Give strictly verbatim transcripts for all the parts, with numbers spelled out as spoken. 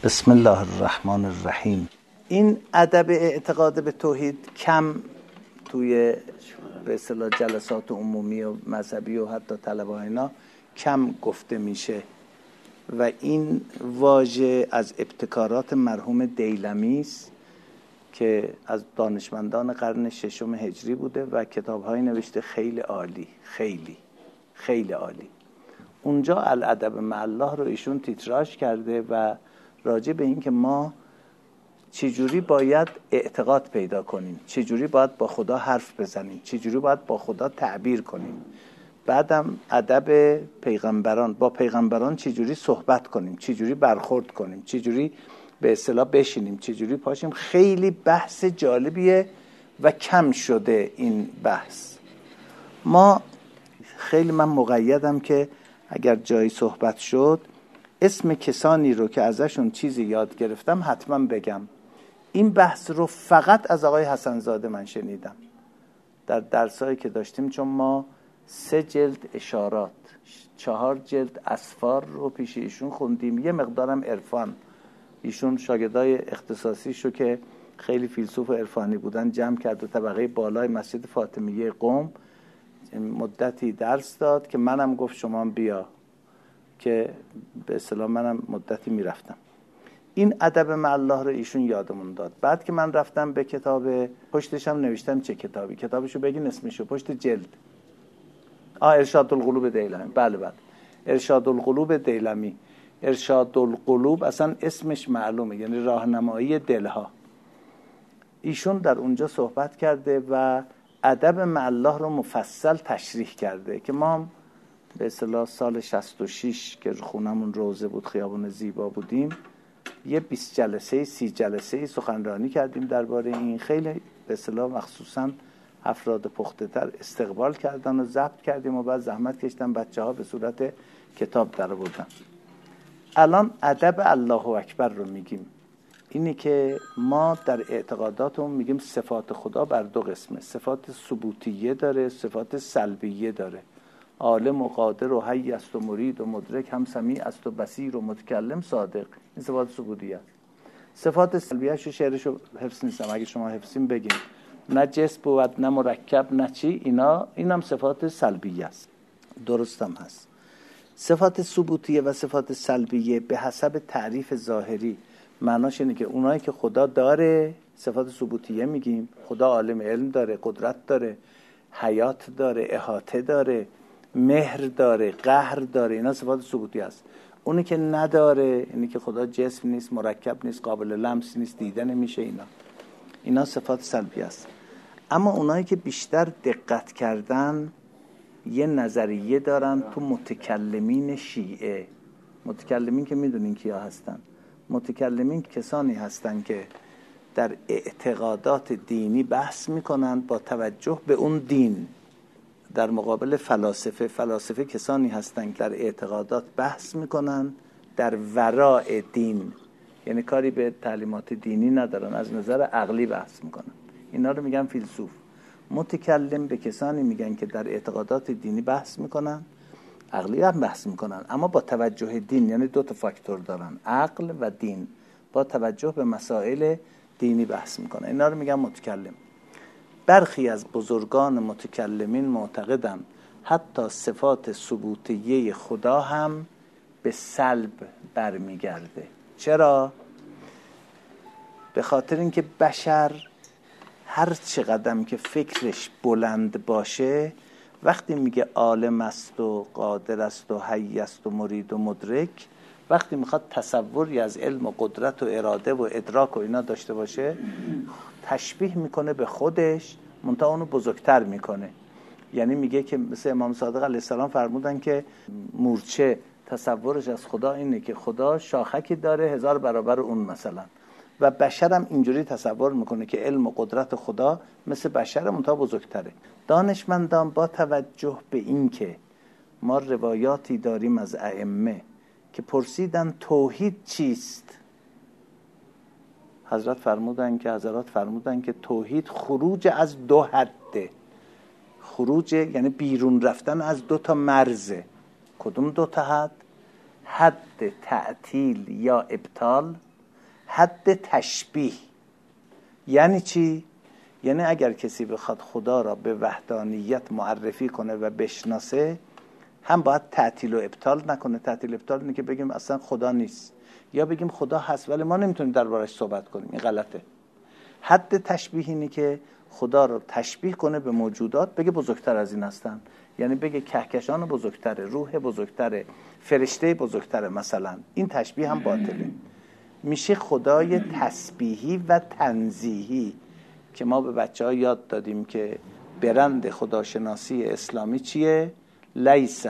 بسم الله الرحمن الرحیم. این ادب اعتقاد به توحید کم توی به اصطلاح جلسات عمومی و مذهبی و حتی طلبه اینا کم گفته میشه و این واژه از ابتکارات مرحوم دیلمی است که از دانشمندان قرن ششم هجری بوده و کتاب‌های نوشته خیلی عالی، خیلی خیلی عالی. اونجا الادب مع الله رو ایشون تیتراژ کرده و راجع به این که ما چجوری باید اعتقاد پیدا کنیم، چجوری باید با خدا حرف بزنیم، چجوری باید با خدا تعبیر کنیم، بعدم ادب پیغمبران، با پیغمبران چجوری صحبت کنیم، چجوری برخورد کنیم، چجوری به اصطلاح بشینیم، چجوری پاشیم. خیلی بحث جالبیه و کم شده این بحث. ما خیلی من مقیدم که اگر جایی صحبت شد اسم کسانی رو که ازشون چیزی یاد گرفتم حتما بگم. این بحث رو فقط از آقای حسن زاده من شنیدم در درسایی که داشتیم، چون ما سه جلد اشارات، چهار جلد اسفار رو پیش ایشون خوندیم، یه مقدارم عرفان. ایشون شاگردای اختصاصی شو که خیلی فیلسوف و عرفانی بودن جمع کرد و طبقه بالای مسجد فاطمیه قم مدتی درس داد که منم گفت شما بیا، که به اصطلاح منم مدتی میرفتم. این ادب مع الله رو ایشون یادمون داد. بعد که من رفتم به کتاب، پشتش هم نوشتم چه کتابی، کتابشو بگین اسمشو، پشت جلد. آه ارشاد القلوب دیلمی. بله بله ارشاد القلوب دیلمی. ارشاد القلوب اصلا اسمش معلومه، یعنی راهنمایی دلها. ایشون در اونجا صحبت کرده و ادب مع الله رو مفصل تشریح کرده که ما به اصطلاح سال شصت و شش که خونمون روضه بود، خیابون زیبا بودیم، یه بیست جلسه سی جلسه سخنرانی کردیم درباره این. خیلی به اصطلاح مخصوصا افراد پخته تر استقبال کردن و ضبط کردیم و بعد زحمت کشتن بچه‌ها به صورت کتاب درآوردن. الان ادب الله اکبر رو میگیم. اینی که ما در اعتقاداتمون میگیم صفات خدا بر دو قسمه، صفات ثبوتیه داره، صفات سلبیه داره. عالم و قادر و حی است و مرید و مدرک، هم سمیع است و بصیر و متکلم صادق. این صفات ثبوتیه. صفات سلبیه شو شعرشو حفظ نیستم، اگه شما حفظین بگین. نه جسم بود نه مرکب نه چی، اینا اینم صفات سلبیه است. درستم هست. صفات ثبوتیه و صفات سلبیه به حسب تعریف ظاهری معناش اینه که اونایی که خدا داره صفات ثبوتیه میگیم، خدا عالم علم داره، قدرت داره، حیات داره، احاطه داره، مهر داره، قهر داره، اینا صفات ثبوتی است. اونی که نداره، اینی که خدا جسم نیست، مرکب نیست، قابل لمس نیست، دیده نمیشه، اینا اینا صفات سلبی است. اما اونایی که بیشتر دقت کردن یه نظریه دارن تو متکلمین شیعه. متکلمین که میدونین کیا هستن؟ متکلمین کسانی هستن که در اعتقادات دینی بحث میکنن با توجه به اون دین. در مقابل فلاسفه، فلاسفه کسانی هستن که در اعتقادات بحث میکنن در وراء دین، یعنی کاری به تعلیمات دینی ندارن، از نظر عقلی بحث میکنن. اینا رو میگن فیلسوف. متکلم به کسانی میگن که در اعتقادات دینی بحث میکنن، عقلی هم بحث میکنن، اما با توجه دین، یعنی دو تا فاکتور دارن، عقل و دین، با توجه به مسائل دینی بحث میکنن. اینا رو میگن متکلم. برخی از بزرگان متکلمین معتقدن حتی صفات ثبوتیه خدا هم به سلب برمیگرده. چرا؟ به خاطر اینکه بشر هر چقدر که فکرش بلند باشه، وقتی میگه عالم است و قادر است و حی است و مرید و مدرک، وقتی میخواد تصوری از علم و قدرت و اراده و ادراک و اینا داشته باشه، تشبیه میکنه به خودش، منتها اونو بزرگتر میکنه. یعنی میگه که مثل امام صادق علیه السلام فرمودن که مورچه تصورش از خدا اینه که خدا شاخکی داره هزار برابر اون مثلا، و بشرم اینجوری تصور میکنه که علم و قدرت خدا مثل بشر منتها بزرگتره. دانشمندان با توجه به این که ما روایاتی داریم از ائمه که پرسیدن توحید چیست، حضرت فرمودن که حضرات فرمودن که توحید خروج از دو حده. خروج یعنی بیرون رفتن از دو تا مرزه. کدوم دو تا حد؟ حد تعطیل یا ابطال حد تشبیه یعنی چی؟ یعنی اگر کسی بخواد خدا را به وحدانیت معرفی کنه و بشناسه، هم باید تعطیل و ابطال نکنه. تعطیل و ابطال اینه که بگیم اصلا خدا نیست، یا بگیم خدا هست ولی ما نمیتونیم دربارش صحبت کنیم، این غلطه. حد تشبیه اینه که خدا رو تشبیه کنه به موجودات، بگه بزرگتر از این هستن، یعنی بگه کهکشان بزرگتره، روح بزرگتره، فرشته بزرگتره مثلا. این تشبیه هم باطله، میشه خدای تسبیحی و تنزیهی که ما به بچه ها یاد دادیم که برند خداشناسی اسلامی چیه؟ لیس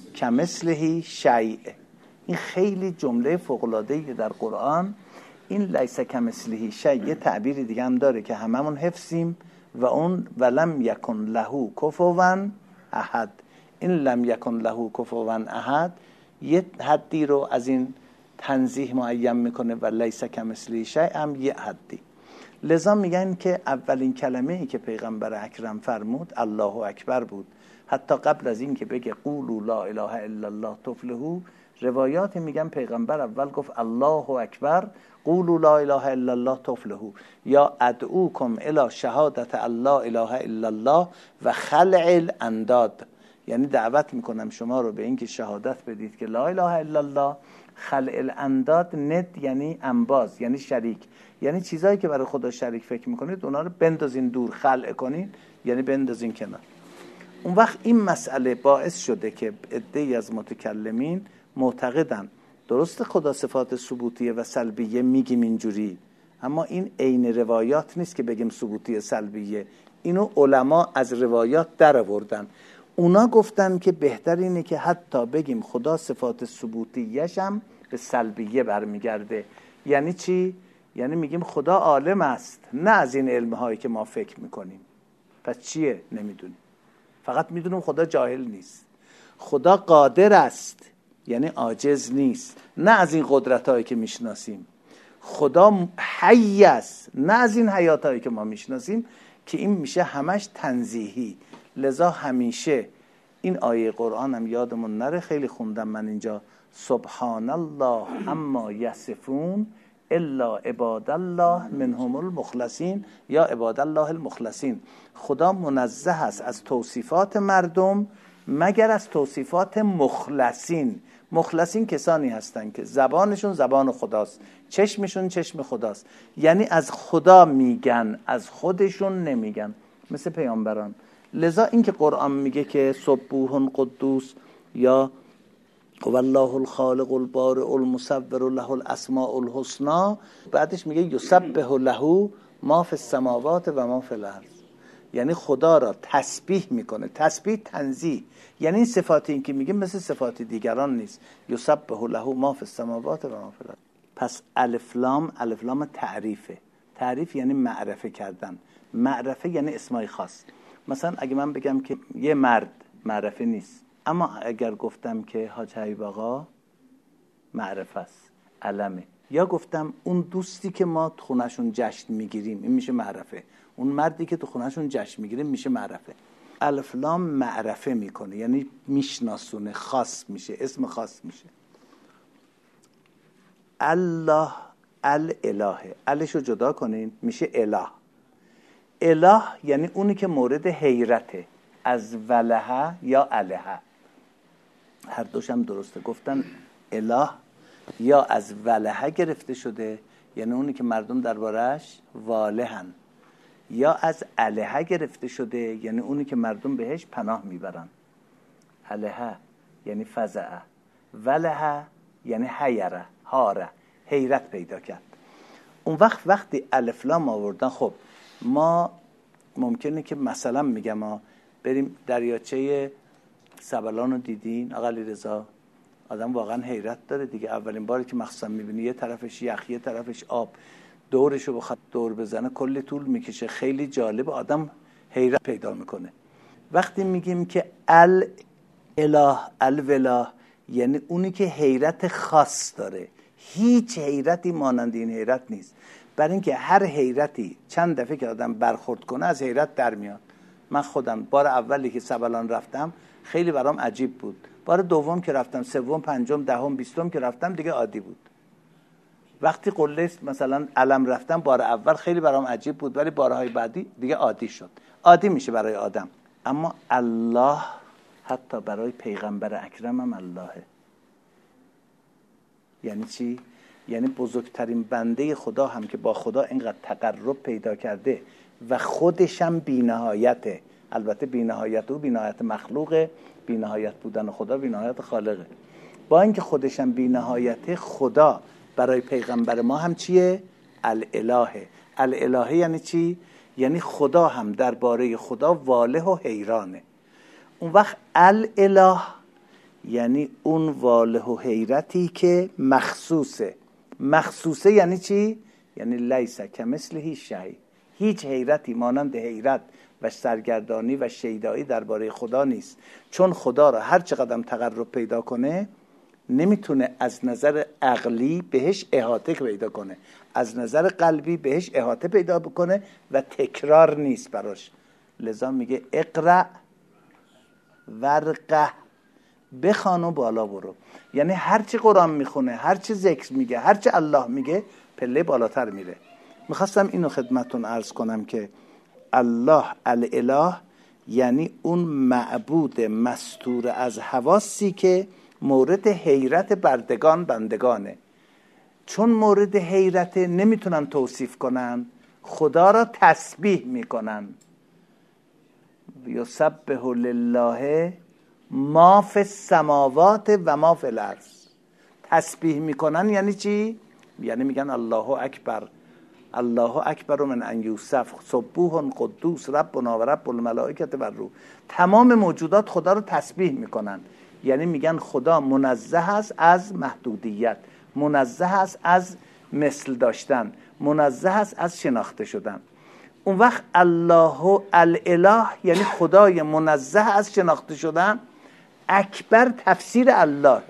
کمثله شیء. این خیلی جمله فوق‌العاده‌ای در قرآن. این لیس کمثله شیء یه تعبیری دیگه هم داره که هممون حفظیم و اون ولم یکن له کفوا احد. این لم یکن له کفوا احد یه حدی رو از این تنزیه معین میکنه و لیس کمثله شیء هم یه حدی. لذا میگن که اولین کلمه ای که پیغمبر اکرم فرمود الله اکبر بود. حتی قبل از این که بگه قولوا لا اله الا الله تفلحوا، روایات میگن پیغمبر اول گفت الله اکبر قولوا لا اله الا الله تفلحوا، یا ادعوکم الی شهادت الله اله الا الله و خلع الانداد، یعنی دعوت میکنم شما رو به اینکه شهادت بدید که لا اله الا الله. خلع الانداد ند یعنی انباز، یعنی شریک، یعنی چیزایی که برای خدا شریک فکر میکنید اونا رو بندازین دور، خلع کنین یعنی بندازین کنار. اون وقت این مسئله باعث شده که عده‌ای از متکلمین معتقدن درست خدا صفات ثبوتیه و سلبیه میگیم اینجوری، اما این عین روایات نیست که بگیم ثبوتیه سلبیه. اینو علما از روایات در آوردن. اونا گفتن که بهتر اینه که حتی بگیم خدا صفات ثبوتیش هم به سلبیه برمیگرده. یعنی چی؟ یعنی میگیم خدا عالم است، نه از این علمهایی که ما فکر میکنیم. پس چیه؟ نمیدونیم، فقط میدونیم خدا جاهل نیست. خدا قادر است یعنی عاجز نیست، نه از این قدرتایی که میشناسیم. خدا حی است، نه از این حیاتایی که ما میشناسیم، که این میشه همش تنزیهی. لذا همیشه این آیه قرآن هم یادمون نره، خیلی خوندم من اینجا، سبحان الله اما یصفون الا عباد الله منهم المخلصین یا عباد الله المخلصین. خدا منزه است از توصیفات مردم مگر از توصیفات مخلصین. مخلصین کسانی هستند که زبانشون زبان خداست، چشمشون چشم خداست، یعنی از خدا میگن، از خودشون نمیگن، مثل پیامبران. لذا این که قرآن میگه که سبوح قدوس یا والله الخالق البارئ المصور له الاسماء الحسنى، بعدش میگه یسبح له ما فی السماوات و ما فی الارض، یعنی خدا را تسبیح میکنه. تسبیح تنزیه، یعنی این صفاتی این که میگه مثل صفات دیگران نیست. یسبح له ما فی السماوات و ما فی الارض. پس الف لام، الف لام تعریفه. تعریف یعنی معرفه کردن. معرفه یعنی اسمای خاص. مثلا اگه من بگم که یه مرد، معرفه نیست. اما اگر گفتم که حاج حبیب آقا، معرفه است، علمه. یا گفتم اون دوستی که ما تو خونه‌شون جشن میگیریم، این میشه معرفه. اون مردی که تو خونه‌شون جشن میگیریم میشه معرفه. الف لام معرفه میکنه، یعنی میشناسونه، خاص میشه، اسم خاص میشه. الله الاله، الشو جدا کنین میشه اله. اله یعنی اونی که مورد حیرته، از ولها یا الها، هر دوشم درسته. گفتن اله یا از ولها گرفته شده، یعنی اونی که مردم دربارش والهن، یا از الها گرفته شده، یعنی اونی که مردم بهش پناه میبرن. الها یعنی فزعه، ولها یعنی حیره، هاره، حیرت پیدا کرد. اون وقت وقتی الف لام آوردن، خب ما ممکنه که مثلا میگم ما بریم دریاچه سبلان رو دیدین آقا علیرضا؟ آدم واقعا حیرت داره دیگه. اولین باری که مخصوصا میبینی یه طرفش یخ یه طرفش آب، دورشو بخواد دور بزنه کلی طول میکشه، خیلی جالب، آدم حیرت پیدا میکنه. وقتی میگیم که ال اله الولا، یعنی اونی که حیرت خاص داره. هیچ حیرتی مانند این حیرت نیست، برای اینکه هر حیرتی چند دفعه که آدم برخورد کنه از حیرت در میاد. من خودم بار اولی که سبلان رفتم خیلی برام عجیب بود، بار دوم که رفتم، سوم، پنجم، دهم، بیستم که رفتم دیگه عادی بود. وقتی قله مثلا علم رفتن بار اول خیلی برام عجیب بود، ولی بارهای بعدی دیگه عادی شد، عادی میشه برای آدم. اما الله حتی برای پیغمبر اکرم هم اللهه. یعنی چی؟ یعنی بزرگترین بنده خدا هم که با خدا اینقدر تقرب پیدا کرده و خودش هم بی‌نهایته. البته بی‌نهایت او بی‌نهایت مخلوقه، بی‌نهایت بودن خدا بی‌نهایت خالقه. با اینکه خودش هم بی‌نهایته، خدا برای پیغمبر ما هم چیه؟ الالهه. الالهه یعنی چی؟ یعنی خدا هم درباره خدا واله و حیرانه. اون وقت الاله یعنی اون واله و حیرتی که مخصوصه. مخصوصه یعنی چی؟ یعنی لیس کمثله شیء. هیچ حیرتی مانند حیرت و سرگردانی و شیدایی درباره خدا نیست. چون خدا را هر چقدر تقرب پیدا کنه نمیتونه از نظر عقلی بهش احاطه پیدا کنه، از نظر قلبی بهش احاطه پیدا بکنه و تکرار نیست براش. لذا میگه اقرأ ورقه، بخوان و بالا برو. یعنی هرچی قرآن میخونه، هرچی ذکر میگه، هرچی الله میگه، پله بالاتر میره. میخواستم اینو خدمتون عرض کنم که الله الاله یعنی اون معبود مستور از حواسی که مورد حیرت بردگان بندگانه. چون مورد حیرت نمیتونن توصیف کنن، خدا را تسبیح میکنن. یسبح لله ما فی السماوات و ما فی الارض. تسبیح میکنن یعنی چی؟ یعنی میگن الله اکبر، الله اکبر من ان یوصف، سبوح قدوس ربنا و رب الملائکه و الروح. تمام موجودات خدا رو تسبیح میکنن، یعنی میگن خدا منزه است از محدودیت، منزه است از مثل داشتن، منزه است از شناخته شدن. اون وقت الله الاله یعنی خدای منزه از شناخته شدن. اکبر تفسیر الله.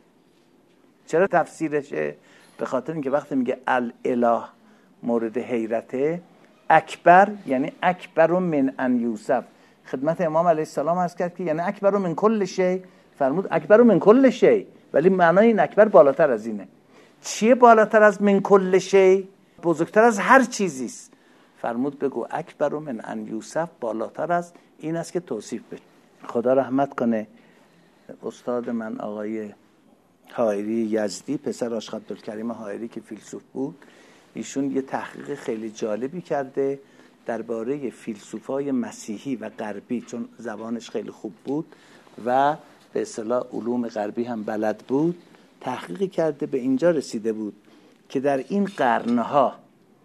چرا تفسیرشه؟ به خاطر اینکه وقتی میگه الاله مورد حیرته، اکبر یعنی اکبر من ان یوصف. خدمت امام علیه السلام عرض کرد که یعنی اکبر من کل شی. فرمود اکبر من کل شی، ولی معنای این اکبر بالاتر از اینه. چیه بالاتر از من کل شی؟ بزرگتر از هر چیزی است. فرمود بگو اکبر من ان یوصف، بالاتر از این است که توصیف بشه. خدا رحمت کنه استاد من آقای حائری یزدی، پسر آشق عبدالکریم حائری که فیلسوف بود، ایشون یه تحقیق خیلی جالبی کرده درباره فیلسوفای مسیحی و غربی، چون زبانش خیلی خوب بود و به اصطلاح علوم غربی هم بلد بود. تحقیقی کرده به اینجا رسیده بود که در این قرنها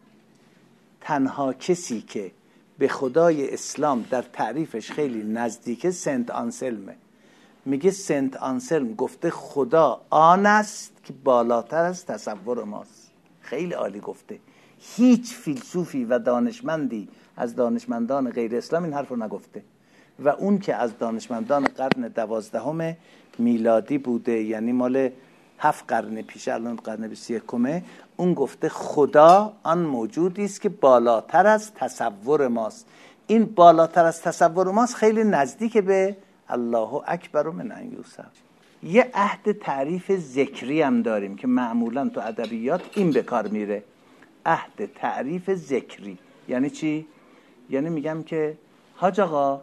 تنها کسی که به خدای اسلام در تعریفش خیلی نزدیکه سنت آنسلمه. میگه سنت آنسلم گفته خدا آن است که بالاتر از تصور ماست. خیلی عالی گفته. هیچ فیلسوفی و دانشمندی از دانشمندان غیر اسلام این حرف رو نگفته و اون که از دانشمندان قرن دوازدهم میلادی بوده، یعنی مال هفت قرن پیش، الان قرن بیست و یکم، اون گفته خدا آن موجودی است که بالاتر از تصور ماست. این بالاتر از تصور ماست خیلی نزدیک به الله اکبر من ان یوصف. یه عهد تعریف ذکری هم داریم که معمولا تو ادبیات این به کار میره. عهد تعریف ذکری یعنی چی؟ یعنی میگم که حاج آقا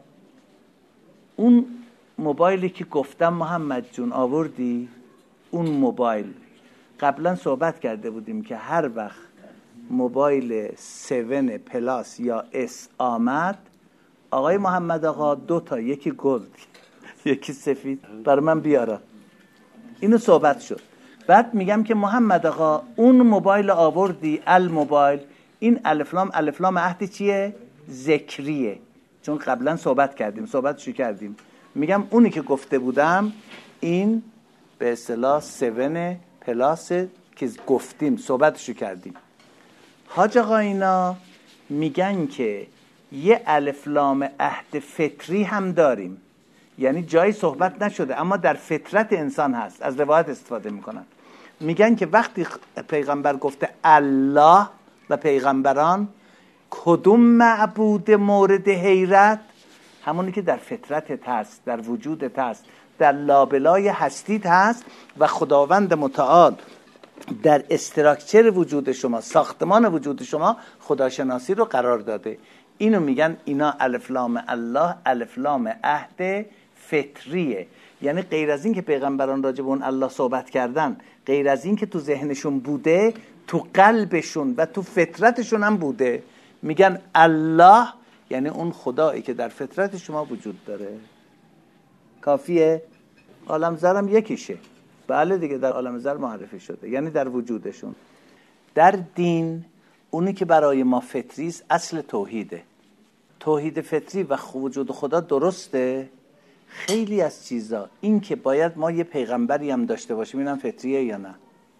اون موبایلی که گفتم محمد جون آوردی، اون موبایل قبلا صحبت کرده بودیم که هر وقت موبایل هفت پلاس یا اس آمد، آقای محمد آقا دو تا، یکی گلد یکی سفید برای من بیارا. اینو صحبت شد. بعد میگم که محمد آقا اون موبایل آوردی، الموبایل، این الفلام الفلام عهد چیه؟ ذکریه، چون قبلا صحبت کردیم، صحبتشو کردیم. میگم اونی که گفته بودم این به اصطلاح هفت پلاس که گفتیم، صحبتشو کردیم. حاج آقا اینا میگن که یه الفلام عهد فطری هم داریم، یعنی جایی صحبت نشده اما در فطرت انسان هست، از روایت استفاده میکنن. میگن که وقتی پیغمبر گفته الله و پیغمبران، کدوم معبود مورد حیرت؟ همونی که در فطرتت هست، در وجودت هست، در لابلای هستیت هست و خداوند متعال در استراکچر وجود شما، ساختمان وجود شما خداشناسی رو قرار داده. اینو میگن اینا الف لام الله، الف لام عهد فطریه. یعنی غیر از این که پیغمبران راجع به اون الله صحبت کردن، غیر از این که تو ذهنشون بوده، تو قلبشون و تو فطرتشون هم بوده. میگن الله یعنی اون خدایی که در فطرت شما وجود داره. کافیه؟ عالم ذر هم یکیشه. بله دیگه، در عالم ذر معرفی شده، یعنی در وجودشون. در دین اونی که برای ما فطری است اصل توحیده. توحید فطری و وجود خدا درسته. خیلی از چیزا این که باید ما یه پیغمبری هم داشته باشیم اینم فطریه یا نه؟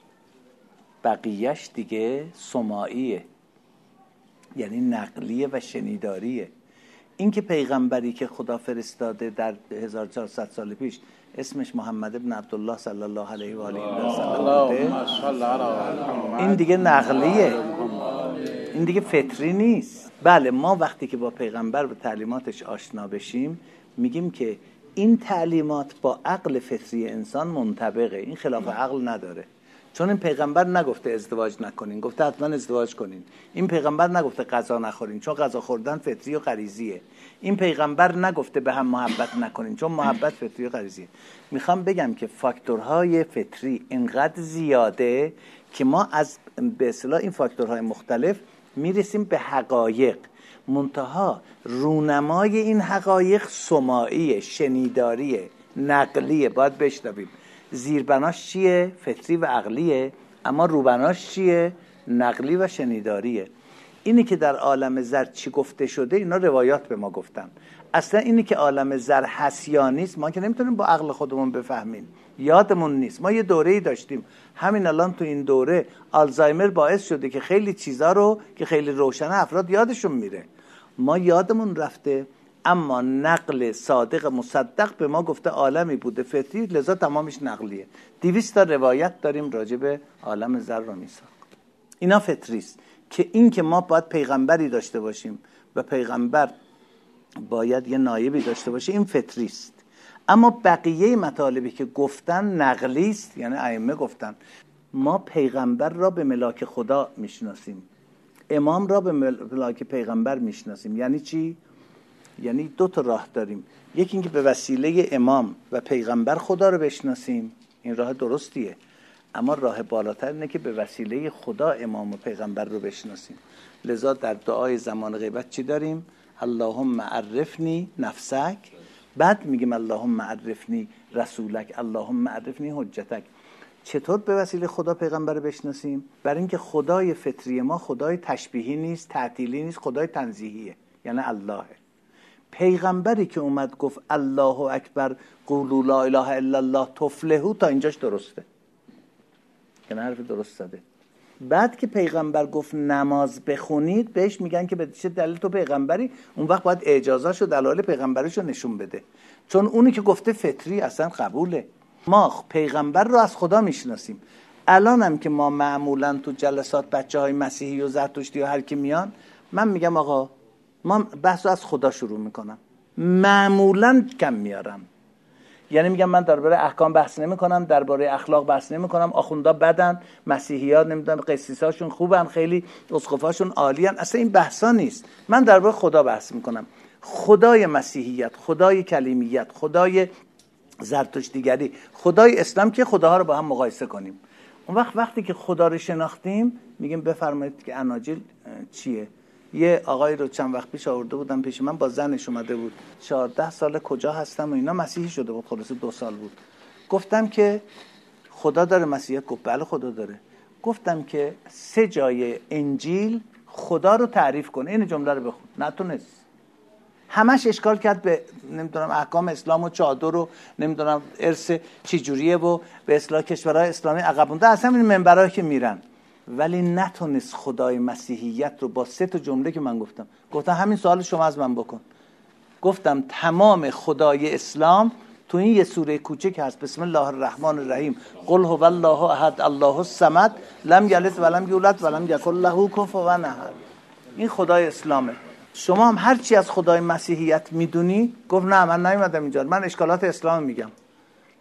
بقیهش دیگه سماعیه، یعنی نقلیه و شنیداریه. این که پیغمبری که خدا فرستاده در هزار و چهارصد سال پیش اسمش محمد ابن عبدالله صلی الله علیه و آله و سلم بوده، این دیگه نقلیه، این دیگه فطری نیست. بله، ما وقتی که با پیغمبر و تعلیماتش آشنا بشیم میگیم که این تعلیمات با عقل فطری انسان منطبقه، این خلاف عقل نداره. چون این پیغمبر نگفته ازدواج نکنین، گفته حتما ازدواج کنین. این پیغمبر نگفته غذا نخورین، چون غذا خوردن فطری و غریزیه. این پیغمبر نگفته به هم محبت نکنین، چون محبت فطری و غریزیه. میخوام بگم که فاکتورهای فطری اینقدر زیاده که ما از به اصطلاح این فاکتورهای مختلف میرسیم به حقایق. منتها رونمای این حقایق سماعیه، شنیداریه، نقلیه، باید بشنویم. زیربناش چیه؟ فطری و عقلیه، اما روبناش چیه؟ نقلی و شنیداریه. اینی که در عالم زر چی گفته شده اینا روایات به ما گفتن. اصلا اینی که عالم زر هست یا نیست ما که نمیتونیم با عقل خودمون بفهمیم، یادمون نیست. ما یه دوره‌ای داشتیم، همین الان تو این دوره آلزایمر باعث شده که خیلی چیزا رو که خیلی روشنه افراد یادشون میره. ما یادمون رفته، اما نقل صادق مصدق به ما گفته عالمی بوده فطری، لذا تمامش نقلیه. دویست تا روایت داریم راجع به عالم زر و میثاق. اینا فطری است. که این که ما باید پیغمبری داشته باشیم و پیغمبر باید یه نایبی داشته باشه، این فطری است. اما بقیه مطالبی که گفتن نقلی است، یعنی ائمه گفتن. ما پیغمبر را به ملاک خدا میشناسیم، امام را به ملاک پیغمبر میشناسیم. یعنی چی؟ یعنی دو تا راه داریم. یکی اینکه به وسیله امام و پیغمبر خدا رو بشناسیم، این راه درستیه. اما راه بالاتر اینه که به وسیله خدا امام و پیغمبر رو بشناسیم. لذا در دعای زمان غیبت چی داریم؟ اللهم عرفنی نفسک، بعد میگیم اللهم عرفنی رسولک، اللهم عرفنی حجتک. چطور به وسیله خدا پیغمبر رو بشناسیم؟ برای اینکه خدای فطری ما خدای تشبیهی نیست، تعطیلی نیست، خدای تنزیهیه، یعنی اللهه. پیغمبری که اومد گفت الله اکبر قولوا لا اله الا الله تفلحوا، تا اینجاش درسته، که حرف درست زده. بعد که پیغمبر گفت نماز بخونید، بهش میگن که به چه دلیل تو پیغمبری؟ اون وقت باید اعجازاش و دلایل پیغمبریشو نشون بده، چون اونی که گفته فطری اصلا قبوله. ما پیغمبر رو از خدا میشناسیم. الان هم که ما معمولا تو جلسات بچه های مسیحی و زرتشتی و هر کی میان، من میگم آقا ما بحث رو از خدا شروع میکنم، معمولا کم میارم. یعنی میگم من درباره احکام بحث نمی کنم، درباره اخلاق بحث نمی کنم، آخوندا بدن، مسیحی‌ها نمیدونم قسیساشون خوبن، خیلی اسقفاشون عالیان، اصلا این بحثا نیست. من درباره خدا بحث میکنم، خدای مسیحیت، خدای کلیمیت، خدای زرتشتیگری، خدای اسلام، که خداها رو با هم مقایسه کنیم. اون وقت وقتی که خدا رو شناختیم میگیم بفرمایید که اناجیل چیه. یه آقای رو چند وقت پیش آورده بودم پیش من، با زنش اومده بود، چهارده سال کجا هستم و اینا، مسیحی شده بود، خلاص دو سال بود. گفتم که خدا داره مسیحیت؟ گفت بله خدا داره. گفتم که سه جای انجیل خدا رو تعریف کنه، این جمله رو بخون. نتونست. همش اشکال کرد به نمیدونم احکام اسلام و چادر رو نمیدونم ارث چی جوریه و به اصطلاح کشورهای اسلامی عقب مونده، اصلا این منبرایی که میرن. ولی نتونست خدای مسیحیت رو با سه تا جمله که من گفتم. گفتم همین سوال شما از من بکن. گفتم تمام خدای اسلام تو این یه سوره کوچک هست، بسم الله الرحمن الرحیم، قل هو الله احد الله الصمد لم یلد ولم یولد ولم یکن له کفوا احد. این خدای اسلامه. شما هم هر چی از خدای مسیحیت میدونی؟ گفت نه من نیومدم اینجا، من اشکالات اسلام میگم.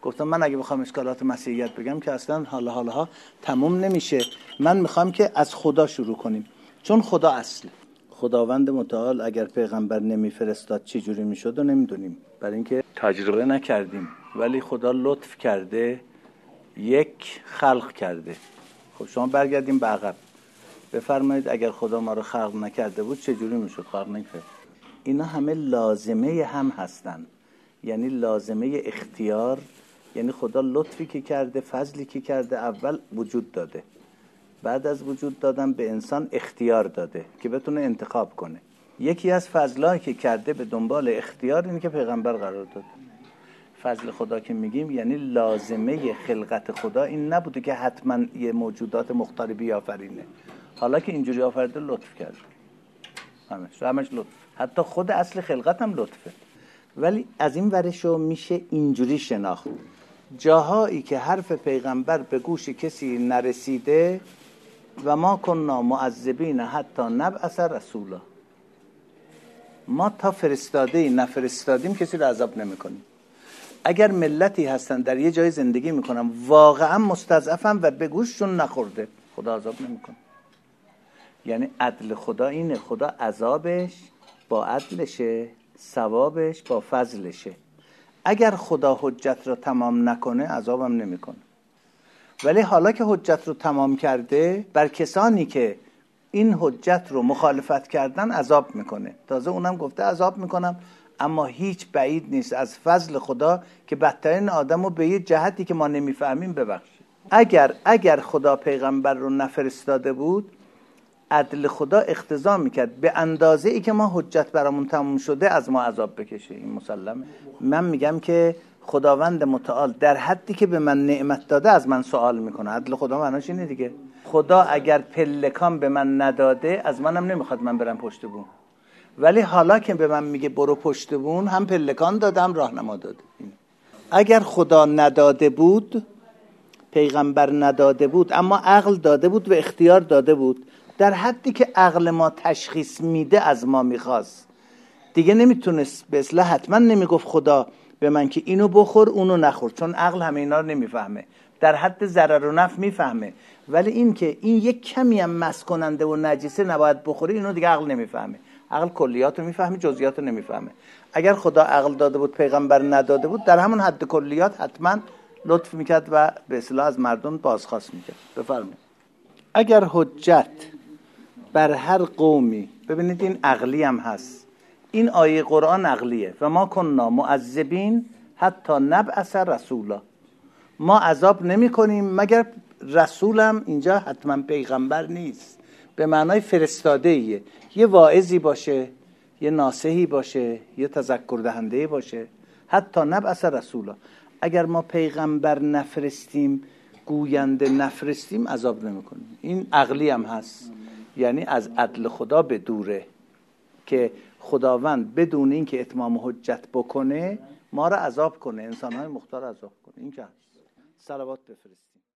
گفتم من اگه بخوام اشکالات مسیحیت بگم که اصلا حالا حالا تموم نمیشه. من میخوام که از خدا شروع کنیم، چون خدا اصله. خداوند متعال اگر پیغمبر نمیفرستاد چی جوری میشد و نمیدونیم، برای اینکه تجربه نکردیم. ولی خدا لطف کرده، یک خلق کرده. خب شما برگردیم به عقب، بفرمایید اگر خدا ما رو خلق نکرده بود چه جوری میشد؟ خلق نکرد. اینا همه لازمه هم هستن، یعنی لازمه اختیار. یعنی خدا لطفی که کرده، فضلی که کرده، اول وجود داده، بعد از وجود دادن به انسان اختیار داده که بتونه انتخاب کنه. یکی از فضلایی که کرده به دنبال اختیار اینه که پیغمبر قرار داده. فضل خدا که میگیم یعنی لازمه خلقت خدا این نبوده که حتما یه موجودات مختلفی آفرینه. حالا که اینجوری آفریده لطف کرده، همش همش لطف. حتی خود اصل خلقت هم لطفه. ولی از این ورشو میشه اینجوری شناخت، جاهایی که حرف پیغمبر به گوش کسی نرسیده و ما کننا معذبین حتی نبعث رسولا، ما تا فرستاده نفرستادیم کسی رو عذاب نمیکنیم. اگر ملتی هستن در یه جای زندگی میکنن واقعا مستضعفن و به گوششون نخورده، خدا عذاب نمیکنه. یعنی عدل خدا اینه، خدا عذابش با عدلشه، ثوابش با فضلشه. اگر خدا حجت رو تمام نکنه عذابم نمیکنه. ولی حالا که حجت رو تمام کرده، بر کسانی که این حجت رو مخالفت کردن عذاب میکنه. تازه اونم گفته عذاب میکنم، اما هیچ بعید نیست از فضل خدا که بدترین آدم رو به یه جهتی که ما نمیفهمیم ببخشه. اگر اگر خدا پیغمبر رو نفرستاده بود، عدل خدا اقتضا میکرد به اندازه ای که ما حجت برامون تموم شده از ما عذاب بکشه. این مسلمه. من میگم که خداوند متعال در حدی که به من نعمت داده از من سوال میکنه. عدل خدا معناش اینه دیگه. خدا اگر پلکان به من نداده از منم نمیخواد من برم پشت بون. ولی حالا که به من میگه برو پشت بون، هم پلکان دادم راهنما داده. اگر خدا نداده بود، پیغمبر نداده بود، اما عقل داده بود و اختیار داده بود، در حدی که عقل ما تشخیص میده از ما میخواست، دیگه نمیتونست به اصلاح حتما نمیگفت خدا به من که اینو بخور اونو نخور، چون عقل همه اینا رو نمیفهمه. در حد ضرر و نفع میفهمه، ولی این که این یک کمی هم مس کننده و نجسه نباید بخوری، اینو دیگه عقل نمیفهمه. عقل کلیات رو میفهمه، جزئیات رو نمیفهمه. اگر خدا عقل داده بود پیغمبر نداده بود، در همون حد کلیات حتما لطف میکرد و به اصلاح از مردم بازخواست میکرد. بفرمایید. اگر حجت بر هر قومی، ببینید این عقلی هم هست، این آیه قرآن عقلیه، و ما کننا معذبین حتی نبعث رسولا، ما عذاب نمی کنیم مگر رسولم اینجا حتما پیغمبر نیست، به معنای فرستاده ایه، یه واعظی باشه، یه ناصحی باشه، یه تذکر دهنده باشه. حتی نبعث رسولا، اگر ما پیغمبر نفرستیم، گوینده نفرستیم، عذاب نمی کنیم. این عقلی هم هست، یعنی از عدل خدا به دوره که خداوند بدون این که اتمام حجت بکنه ما را عذاب کنه، انسان‌های مختار عذاب کنه. این که هست. صلوات بفرست.